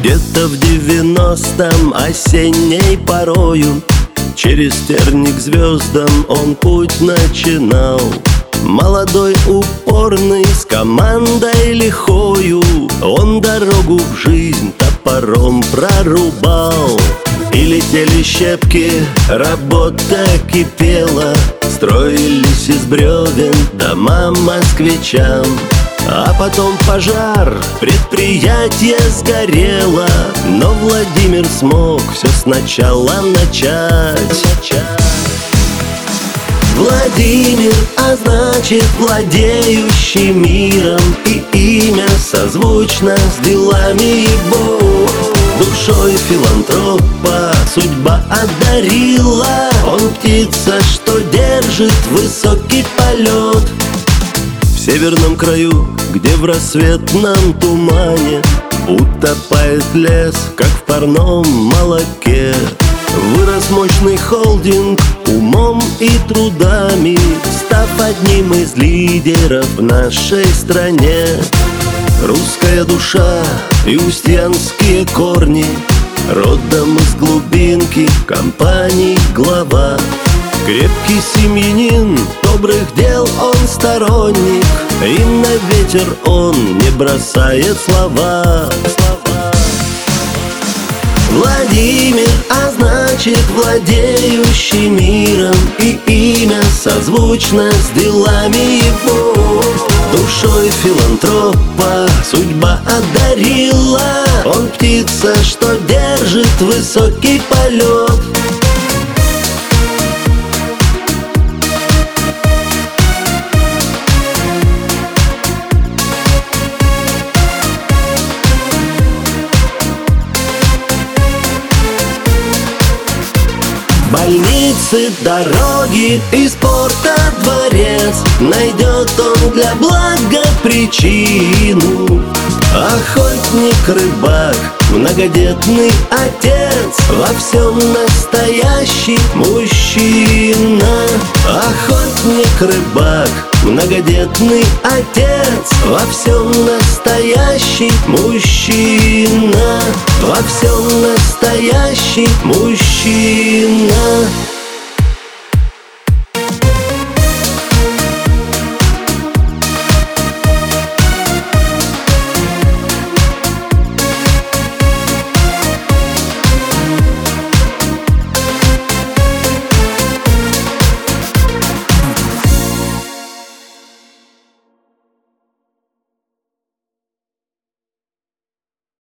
Где-то в 90-м осенней порою через терник звездам он путь начинал. Молодой, упорный, с командой лихою, он дорогу в жизнь топором прорубал. И летели щепки, работа кипела, строились из бревен дома москвичам. А потом пожар, предприятие сгорело, но Владимир смог все сначала начать. Владимир, а значит владеющий миром, и имя созвучно с делами его. Душой филантропа судьба одарила, он птица, что держит высокий полет. В северном краю, где в рассветном тумане утопает лес, как в парном молоке, вырос мощный холдинг умом и трудами, став одним из лидеров в нашей стране. Русская душа и устьянские корни, родом из глубинки компаний глава. Крепкий семьянин, добрых дел он сторонник, и на ветер он не бросает слова. Владимир, а значит владеющий миром, и имя созвучно с делами его. Душой филантропа судьба одарила, он птица, что держит высокий полет. Больницы, дороги и спорта дворец, найдет он для блага причину. Охотник, рыбак, многодетный отец, во всем настоящий мужчина. Охотник, рыбак, многодетный отец, во всем настоящий мужчина. Во всем настоящий мужчина.